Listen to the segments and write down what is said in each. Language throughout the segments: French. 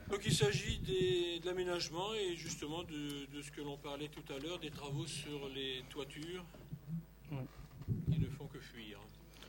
Donc il s'agit de l'aménagement et justement de ce que l'on parlait tout à l'heure, des travaux sur les toitures qui ne font que fuir.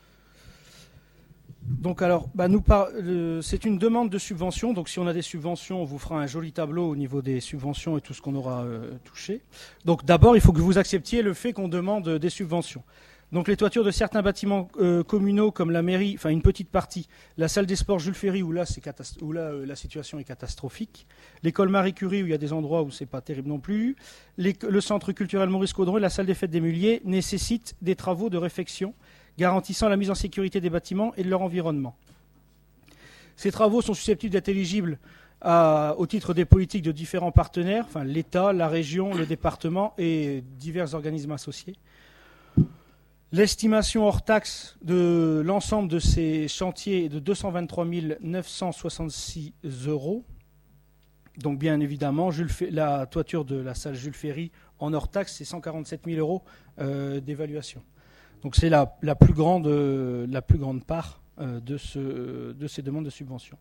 Donc alors, c'est une demande de subvention. Donc si on a des subventions, on vous fera un joli tableau au niveau des subventions et tout ce qu'on aura touché. Donc d'abord, il faut que vous acceptiez le fait qu'on demande des subventions. Donc les toitures de certains bâtiments communaux comme la mairie, enfin une petite partie, la salle des sports Jules Ferry où là, la situation est catastrophique, l'école Marie Curie où il y a des endroits où c'est pas terrible non plus, le centre culturel Maurice Caudron et la salle des fêtes des Muliers nécessitent des travaux de réfection garantissant la mise en sécurité des bâtiments et de leur environnement. Ces travaux sont susceptibles d'être éligibles au titre des politiques de différents partenaires, enfin l'État, la région, le département et divers organismes associés. L'estimation hors taxe de l'ensemble de ces chantiers est de 223 966 €. Donc bien évidemment, la toiture de la salle Jules Ferry en hors taxe, c'est 147 000 € d'évaluation. Donc c'est la plus grande part de ces demandes de subvention.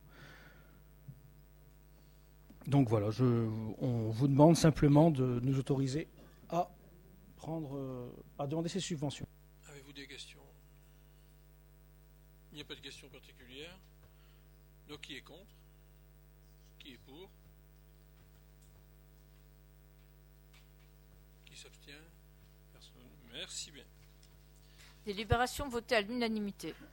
Donc voilà, on vous demande simplement de nous autoriser à demander ces subventions. Avez-vous des questions? Il n'y a pas de questions particulières. Donc qui est contre? Qui est pour? Qui s'abstient? Personne. Merci bien. Délibération votée à l'unanimité.